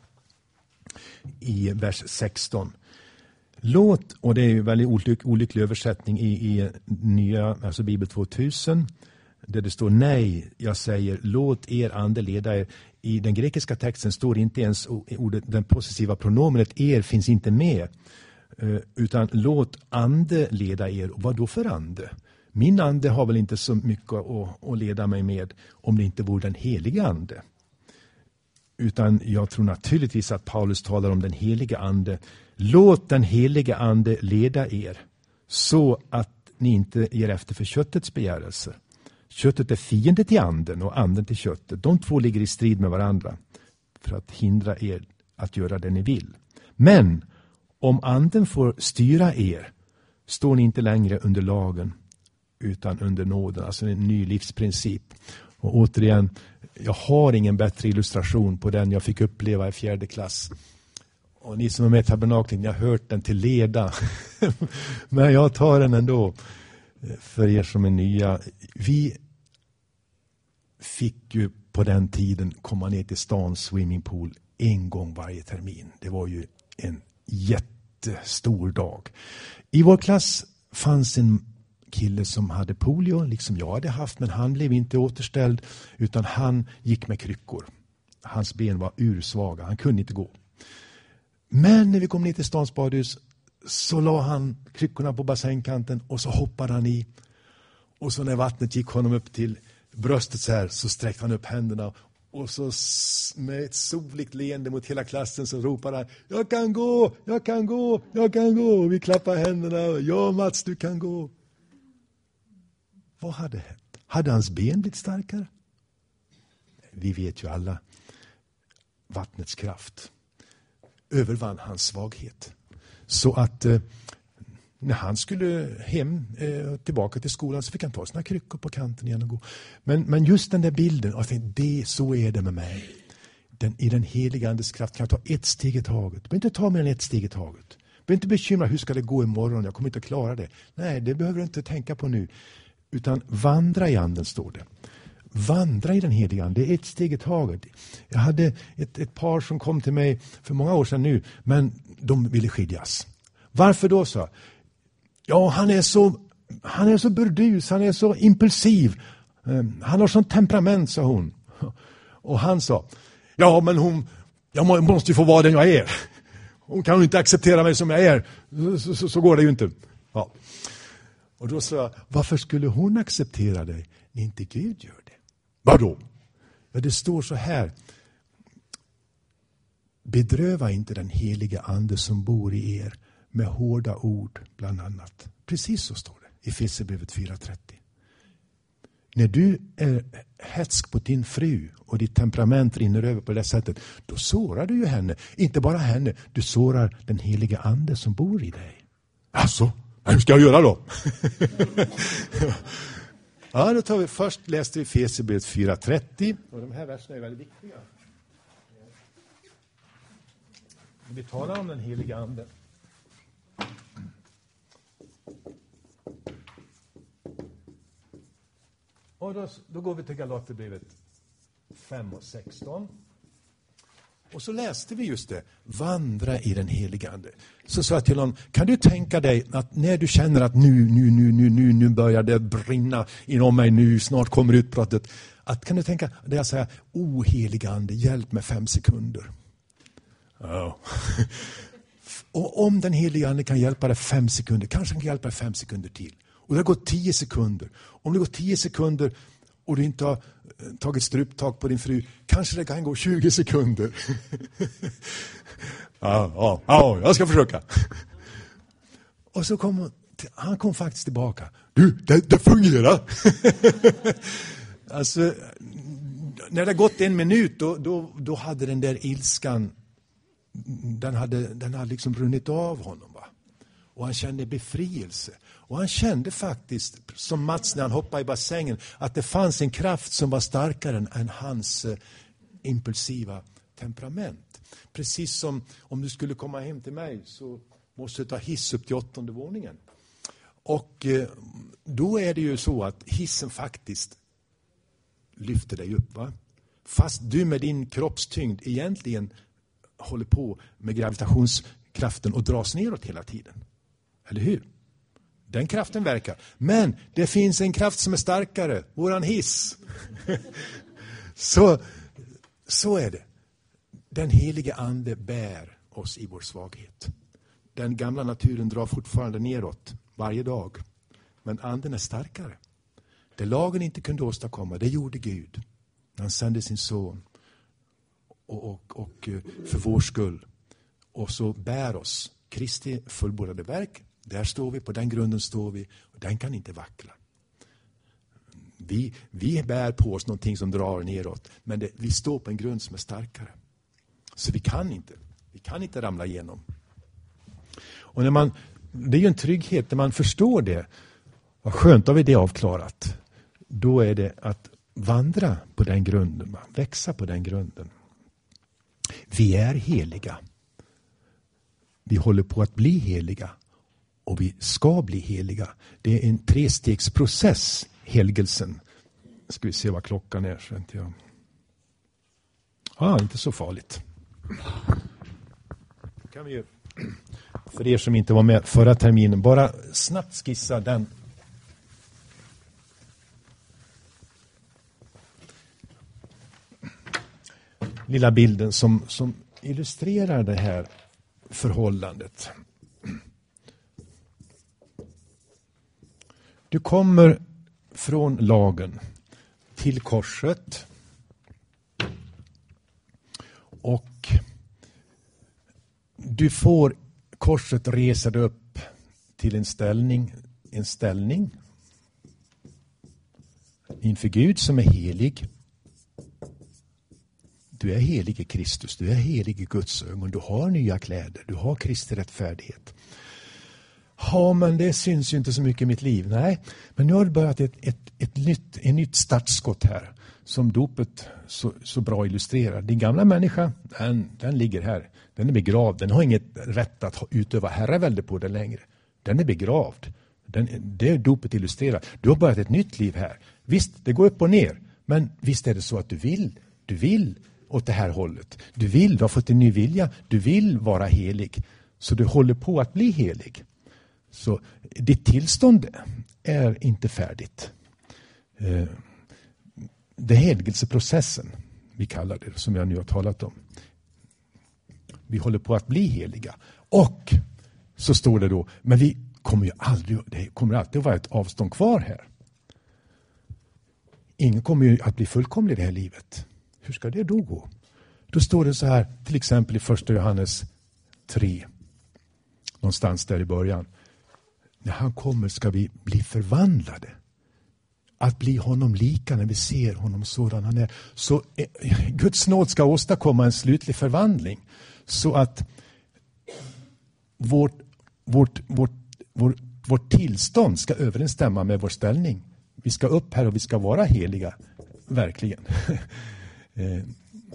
S1: I vers sexton. Låt, och det är ju väldigt olyck, olycklig översättning i, i nya, alltså Bibel tvåtusen. där det står nej, jag säger låt er ande leda er. I den grekiska texten står inte ens ordet, den possessiva pronomenet er finns inte med. Utan låt ande leda er. Och vad då för ande? Min ande har väl inte så mycket att, att leda mig med om det inte vore den heliga ande. Utan jag tror naturligtvis att Paulus talar om den heliga ande. Låt den heliga ande leda er så att ni inte ger efter för köttets begärelser. Köttet är fiende till anden och anden till köttet. De två ligger i strid med varandra för att hindra er att göra det ni vill. Men om anden får styra er står ni inte längre under lagen utan under nåden. Alltså en ny livsprincip. Och återigen, jag har ingen bättre illustration på den jag fick uppleva i fjärde klass. Och ni som är med i tabernaklet, ni har hört den till leda. Men jag tar den ändå för er som är nya. Vi fick ju på den tiden komma ner till stans swimmingpool en gång varje termin. Det var ju en jättestor dag. I vår klass fanns en kille som hade polio, liksom jag hade haft, men han blev inte återställd utan han gick med kryckor. Hans ben var ursvaga, han kunde inte gå. Men när vi kom ner till stans badhus så la han kryckorna på bassängkanten och så hoppade han i. Och så när vattnet gick honom upp till bröstet så här så sträckte han upp händerna. Och så med ett soligt leende mot hela klassen så ropade han: jag kan gå, jag kan gå, jag kan gå. Och vi klappade händerna. Ja Mats, du kan gå. Vad hade hänt? Hade hans ben blivit starkare? Vi vet ju alla. Vattnets kraft övervann hans svaghet. Så att eh, när han skulle hem eh, tillbaka till skolan så fick han ta sina kryckor på kanten igen och gå. Men, men just den där bilden, jag tänkte, det, så är det med mig. Den, I den heliga andes kraft kan jag ta ett steg i taget. Jag behöver inte ta mer än ett steg i taget. Jag behöver inte bekymra, hur ska det gå imorgon? Jag kommer inte att klara det. Nej, det behöver du inte tänka på nu. Utan vandra i anden, står det. Vandra i den heliga ande, det är ett steg i taget. Jag hade ett, ett par som kom till mig för många år sedan nu, men de ville skiljas. Varför då, så? Ja, han är så han är så burdus, han är så impulsiv. Han har sånt temperament, sa hon. Och han sa: ja, men hon jag måste ju få vara den jag är. Hon kan ju inte acceptera mig som jag är. Så, så, så går det ju inte. Ja. Och då sa jag: varför skulle hon acceptera dig när inte Gud gör det? Vadå? Ja, det står så här: bedröva inte den heliga ande som bor i er med hårda ord bland annat. Precis så står det i Efesierbrevet fyra trettio. När du är hetsk på din fru och ditt temperament rinner över på det sättet, då sårar du ju henne. Inte bara henne, du sårar den heliga ande som bor i dig. Alltså, hur ska jag göra då? Ja, då tar vi först, läste vi Efesierbrevet fyra trettio. Och de här verserna är väldigt viktiga. Vi talar om den heliga ande. Och då, då går vi till Galaterbrevet fem och sexton. Och så läste vi just det. Vandra i den heliga ande. Så sa jag till honom: kan du tänka dig att när du känner att nu, nu, nu, nu, nu, nu börjar det brinna inom mig, nu snart kommer utbrottet. Att kan du tänka, det jag säger: o heliga ande, hjälp med fem sekunder. Oh. Och om den heliga ande kan hjälpa dig fem sekunder, kanske han kan hjälpa dig fem sekunder till. Och det har gått tio sekunder. Om det går tio sekunder och du inte har tagit struptag på din fru, kanske det kan gå tjugo sekunder. ja, ja, ja, jag ska försöka. Och så kom han kom faktiskt tillbaka. Du, det, det fungerar. Alltså, när det gått en minut, då, då, då hade den där ilskan, den hade, den hade liksom runnit av honom, va? Och han kände befrielse. Och han kände faktiskt, som Mats när han hoppade i bassängen, att det fanns en kraft som var starkare än, än hans eh, impulsiva temperament. Precis som om du skulle komma hem till mig så måste du ta hiss upp till åttonde våningen. Och eh, då är det ju så att hissen faktiskt lyfter dig upp, va? Fast du med din kroppstyngd egentligen håller på med gravitationskraften och dras neråt hela tiden. Eller hur? Den kraften verkar. Men det finns en kraft som är starkare. Våran hiss. så, så är det. Den helige ande bär oss i vår svaghet. Den gamla naturen drar fortfarande neråt varje dag. Men anden är starkare. Det lagen inte kunde åstadkomma, det gjorde Gud. Han sände sin son. Och, och, och för vår skull. Och så bär oss Kristi fullbordade verk. Där står vi, på den grunden står vi. Och den kan inte vackla. Vi, vi bär på oss någonting som drar neråt. Men det, vi står på en grund som är starkare. Så vi kan inte. Vi kan inte ramla igenom. Och när man, det är ju en trygghet när man förstår det. Vad skönt har vi det avklarat. Då är det att vandra på den grunden. Växa på den grunden. Vi är heliga. Vi håller på att bli heliga. Och vi ska bli heliga. Det är en trestegsprocess, helgelsen. Ska vi se vad klockan är. Så inte jag... Ah, inte så farligt. Då kan vi ju, för er som inte var med förra terminen, bara snabbt skissa den. Lilla bilden som, som illustrerar det här förhållandet. Du kommer från lagen till korset. Och du får korset resa dig upp till en ställning, en ställning inför Gud som är helig. Du är helig i Kristus, du är helig i Guds ögon, du har nya kläder, du har Kristi rättfärdighet. Ja, men det syns ju inte så mycket i mitt liv. Nej, men nu har det börjat ett, ett, ett, nytt, ett nytt startskott här som dopet så, så bra illustrerar. Din gamla människa, den, den ligger här. Den är begravd. Den har inget rätt att utöva herravälde på den längre. Den är begravd. Den, det är dopet illustrerar. Du har börjat ett nytt liv här. Visst, det går upp och ner. Men visst är det så att du vill. Du vill åt det här hållet. Du vill, du har fått en ny vilja. Du vill vara helig. Så du håller på att bli helig. Så ditt tillstånd är inte färdigt. Det är helgelseprocessen, vi kallar det, som jag nu har talat om. Vi håller på att bli heliga. Och så står det då, men vi kommer ju aldrig, det kommer alltid att vara ett avstånd kvar här. Ingen kommer ju att bli fullkomlig i det här livet. Hur ska det då gå? Då står det så här, till exempel i första Johannes tre. Någonstans där i början. När han kommer ska vi bli förvandlade. Att bli honom lika när vi ser honom sådan han är. Så eh, Guds nåd ska åstadkomma en slutlig förvandling. Så att vårt, vårt, vårt, vårt, vårt tillstånd ska överensstämma med vår ställning. Vi ska upp här och vi ska vara heliga. Verkligen. eh,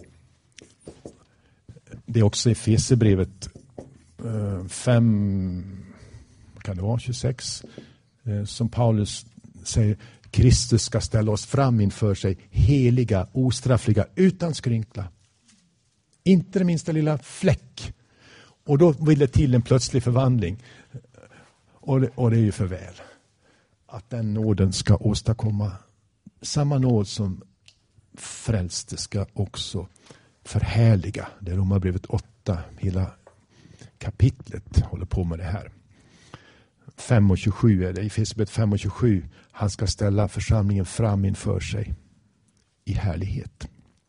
S1: det är också i Efesierbrevet eh, fem... kan det vara tjugosex, eh, som Paulus säger, Kristus ska ställa oss fram inför sig heliga, ostraffliga, utan skrynkla. Inte det minsta lilla fläck. Och då vill det till en plötslig förvandling. Och det, och det är ju för väl. Att den nåden ska åstadkomma samma nåd som frälste ska också förhärliga. Det är Romarbrevet åtta, hela kapitlet håller på med det här. fem och tjugosju är det, i Efesierbrevet fem och tjugosju. Han ska ställa församlingen fram inför sig i härlighet.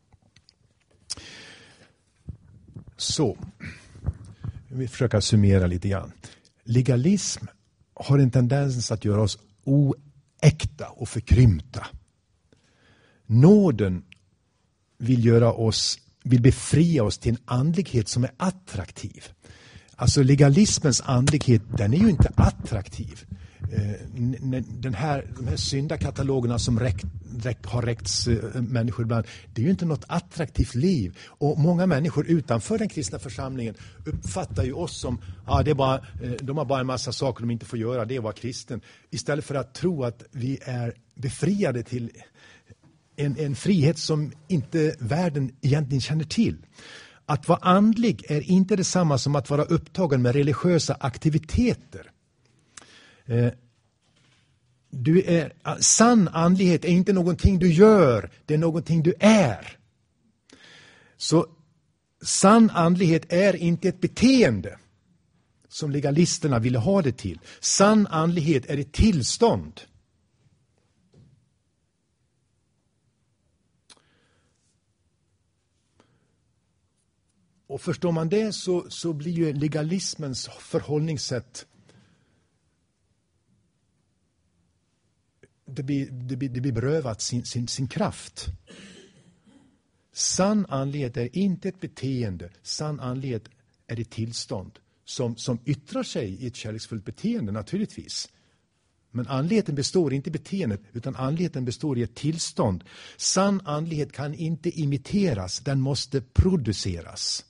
S1: Så, vi försöker summera lite grann. Legalism har en tendens att göra oss oäkta och förkrympta. Nåden vill göra oss, vill befria oss till en andlighet som är attraktiv. Alltså legalismens andlighet, den är ju inte attraktiv. Den här, de här syndakatalogerna som räck, räck, har räckts människor ibland, det är ju inte något attraktivt liv. Och många människor utanför den kristna församlingen uppfattar ju oss som, ja, det är bara, de har bara en massa saker de inte får göra, det är att vara kristen. Istället för att tro att vi är befriade till en, en frihet som inte världen egentligen känner till. Att vara andlig är inte detsamma som att vara upptagen med religiösa aktiviteter. Eh, du är, sann andlighet är inte någonting du gör, det är någonting du är. Så sann andlighet är inte ett beteende som legalisterna ville ha det till. Sann andlighet är ett tillstånd. Och förstår man det så, så blir ju legalismens förhållningssätt det blir, det blir, det blir berövat sin, sin, sin kraft. Sann andlighet är inte ett beteende. Sann andlighet är ett tillstånd som, som yttrar sig i ett kärleksfullt beteende naturligtvis. Men andligheten består inte i beteendet utan andligheten består i ett tillstånd. Sann andlighet kan inte imiteras, den måste produceras.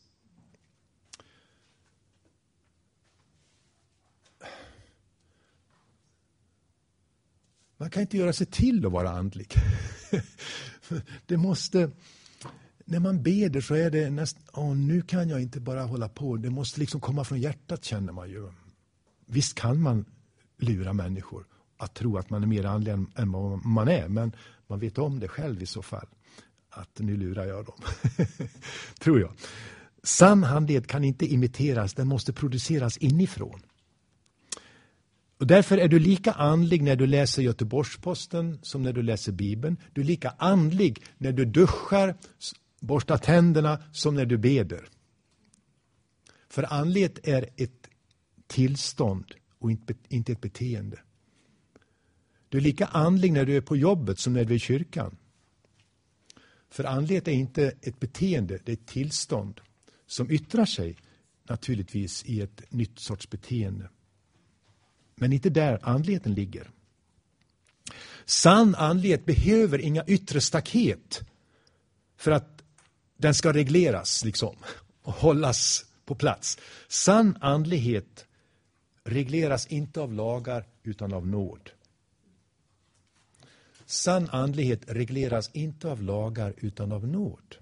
S1: Man kan inte göra sig till att vara andlig. Det måste, när man beder så är det nästan, åh, nu kan jag inte bara hålla på. Det måste liksom komma från hjärtat, känner man ju. Visst kan man lura människor att tro att man är mer andlig än, än vad man är. Men man vet om det själv i så fall. Att nu lurar jag dem. Tror jag. Sann andlighet kan inte imiteras, den måste produceras inifrån. Och därför är du lika andlig när du läser Göteborgs-Posten som när du läser Bibeln. Du är lika andlig när du duschar, borstar tänderna som när du beder. För andlighet är ett tillstånd och inte ett beteende. Du är lika andlig när du är på jobbet som när du är i kyrkan. För andlighet är inte ett beteende, det är ett tillstånd som yttrar sig naturligtvis i ett nytt sorts beteende. Men inte där andligheten ligger. Sann andlighet behöver inga yttre staket för att den ska regleras liksom, och hållas på plats. Sann andlighet regleras inte av lagar utan av nåd. Sann andlighet regleras inte av lagar utan av nåd.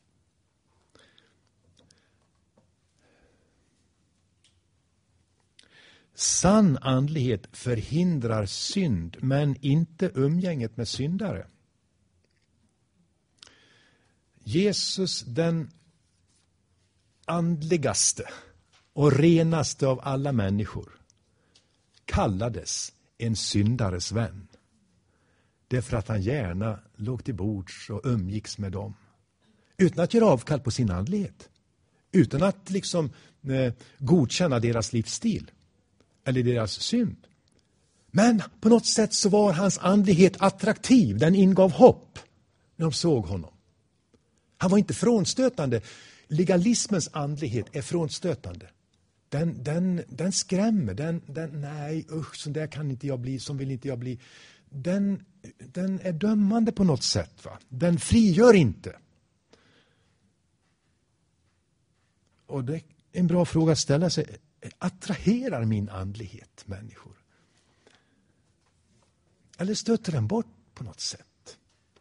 S1: Sann andlighet förhindrar synd, men inte umgänget med syndare. Jesus, den andligaste och renaste av alla människor, kallades en syndares vän. Därför att han gärna låg till bords och umgicks med dem. Utan att göra avkall på sin andlighet. Utan att liksom eh, godkänna deras livsstil. Eller deras synd. Men på något sätt så var hans andlighet attraktiv. Den ingav hopp när de såg honom. Han var inte frånstötande. Legalismens andlighet är frånstötande. Den, den, den skrämmer. Den, den, nej, usch, så där kan inte jag bli, som vill inte jag bli. Den, den är dömande på något sätt. Va? Den frigör inte. Och det är en bra fråga att ställa sig. Attraherar min andlighet människor? Eller stöter den bort på något sätt?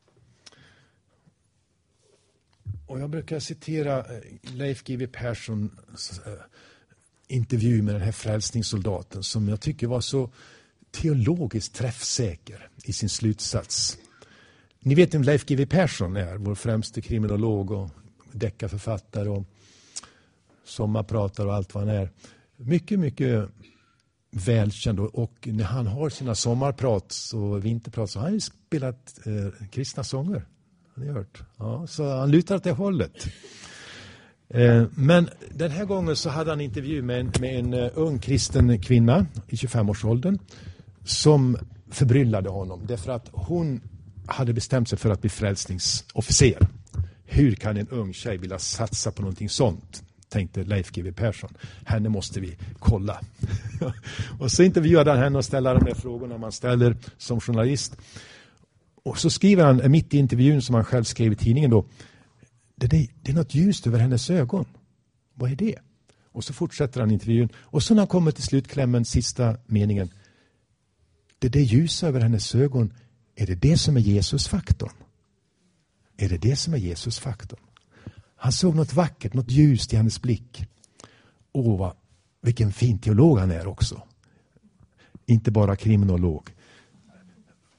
S1: Och jag brukar citera Leif G W Perssons intervju med den här frälsningssoldaten som jag tycker var så teologiskt träffsäker i sin slutsats. Ni vet vem Leif G W Persson är, vår främste kriminolog och deckarförfattare och sommarpratare och allt vad han är. Mycket, mycket välkänd och när han har sina sommarprat och vinterprat så har han ju spelat eh, kristna sånger. Har ni hört? Ja, så han lutar åt det hållet. Eh, men den här gången så hade han intervju med en, med en uh, ung kristen kvinna i tjugofem-årsåldern som förbryllade honom därför att hon hade bestämt sig för att bli frälsningsofficer. Hur kan en ung tjej vilja satsa på någonting sånt? Tänkte Leif G W Persson. Henne måste vi kolla. Och så intervjuade han henne och ställde de där frågorna man ställer som journalist. Och så skriver han mitt i intervjun som han själv skrev i tidningen då. Det, det, det är något ljust över hennes ögon. Vad är det? Och så fortsätter han intervjun. Och så när han kommer till slutklämmen, sista meningen. Det det ljus över hennes ögon. Är det det som är Jesusfaktorn? Är det det som är Jesusfaktorn? Han såg något vackert, något ljust i hennes blick. Åh, vad, vilken fin teolog han är också. Inte bara kriminolog.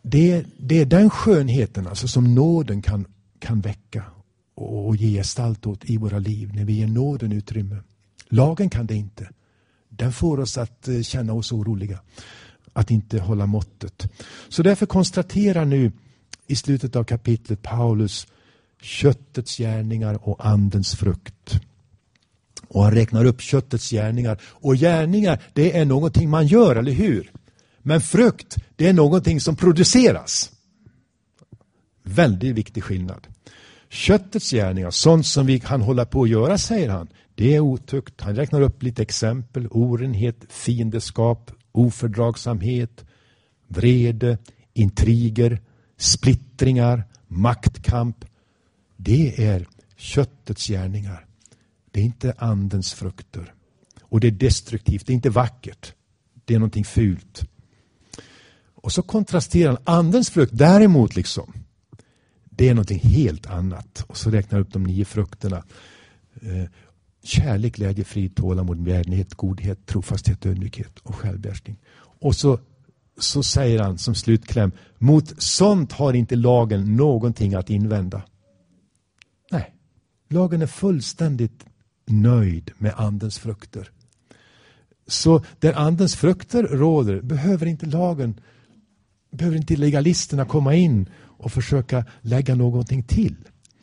S1: det, det är den skönheten alltså, som nåden kan, kan väcka och, och ge gestalt åt i våra liv när vi ger nåden utrymme. Lagen kan det inte. Den får oss att känna oss oroliga. Att inte hålla måttet. Så därför konstaterar nu i slutet av kapitlet Paulus köttets gärningar och andens frukt. Och han räknar upp köttets gärningar. Och gärningar, det är någonting man gör, eller hur? Men frukt, det är någonting som produceras. Väldigt viktig skillnad. Köttets gärningar, sånt som vi kan hålla på att göra, säger han. Det är otukt. Han räknar upp lite exempel. Orenhet, fiendeskap, ofördragsamhet, vrede, intriger, splittringar, maktkamp. Det är köttets gärningar. Det är inte andens frukter. Och det är destruktivt, det är inte vackert. Det är någonting fult. Och så kontrasterar han andens frukt däremot liksom. Det är någonting helt annat. Och så räknar han upp de nio frukterna. Eh, kärlek, glädje, frid, tålamod, vänlighet, godhet, trofasthet, ödmjukhet och självbehärskning. Och så, så säger han som slutkläm, mot sånt har inte lagen någonting att invända. Nej, lagen är fullständigt nöjd med andens frukter. Så där andens frukter råder behöver inte lagen, behöver inte legalisterna komma in och försöka lägga någonting till.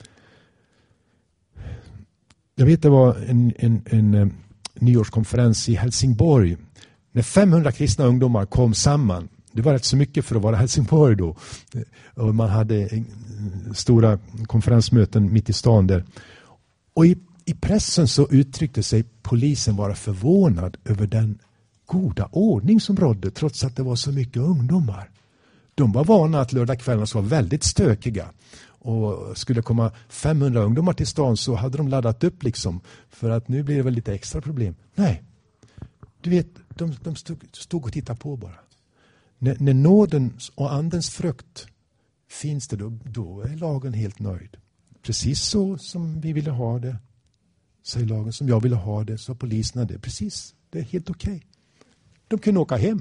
S1: Jag vet det var en, en, en, en nyårskonferens i Helsingborg när femhundra kristna ungdomar kom samman. Det var rätt så mycket för att vara Helsingborg då. Och man hade stora konferensmöten mitt i stan där. Och i, i pressen så uttryckte sig polisen vara förvånad över den goda ordning som rådde trots att det var så mycket ungdomar. De var vana att lördagskvällarna var väldigt stökiga. Och skulle komma femhundra ungdomar till stan så hade de laddat upp liksom. För att nu blir det väl lite extra problem. Nej, du vet, de, de stod, stod och tittade på bara. När, när nåden och andens frukt finns det, då, då är lagen helt nöjd. Precis så som vi ville ha det, säger lagen. Som jag ville ha det, så poliserna det. Precis, det är helt okej. Okay. De kunde åka hem.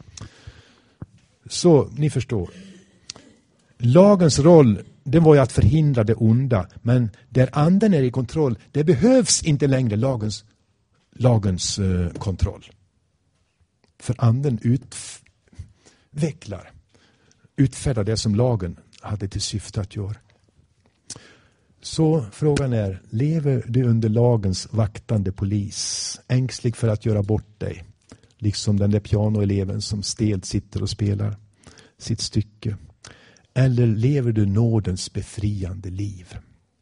S1: Så, ni förstår. Lagens roll, det var ju att förhindra det onda. Men där anden är i kontroll, det behövs inte längre lagens, lagens uh, kontroll. För anden utvecklar, utfärdar det som lagen hade till syfte att göra. Så frågan är, lever du under lagens vaktande polis? Ängslig för att göra bort dig? Liksom den där pianoeleven som stelt sitter och spelar sitt stycke. Eller lever du nådens befriande liv?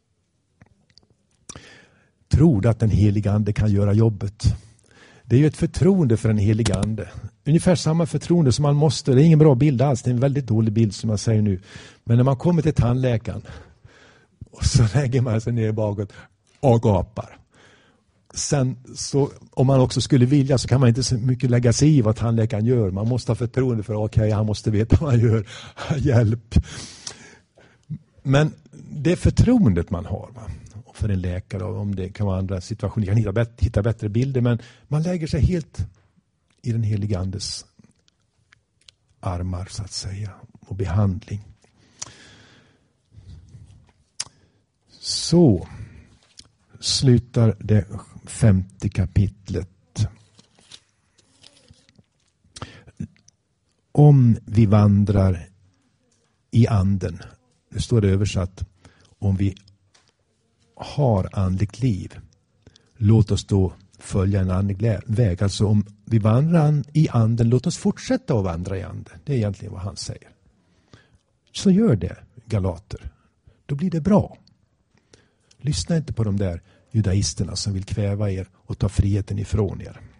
S1: Tror du att den heliga ande kan göra jobbet? Det är ju ett förtroende för den heliga ande. Ungefär samma förtroende som man måste. Det är ingen bra bild alls. Det är en väldigt dålig bild som jag säger nu. Men när man kommer till tandläkaren och så lägger man sig ner bakåt och gapar. Sen så, om man också skulle vilja, så kan man inte så mycket lägga sig i vad tandläkaren gör. Man måste ha förtroende för, okej, okay, han måste veta vad han gör. Hjälp. Men det är förtroendet man har, va? För en läkare, om det kan vara andra situationer, kan hitta bättre, hitta bättre bilder, men man lägger sig helt i den heliga andes armar, så att säga, och behandling. Så slutar det femte kapitlet. Om vi vandrar i anden, det står det översatt, om vi har andligt liv, låt oss då följa en andlig väg. Alltså om vi vandrar i anden, låt oss fortsätta att vandra i anden. Det är egentligen vad han säger. Så gör det, galater. Då blir det bra. Lyssna inte på de där judaisterna som vill kväva er och ta friheten ifrån er.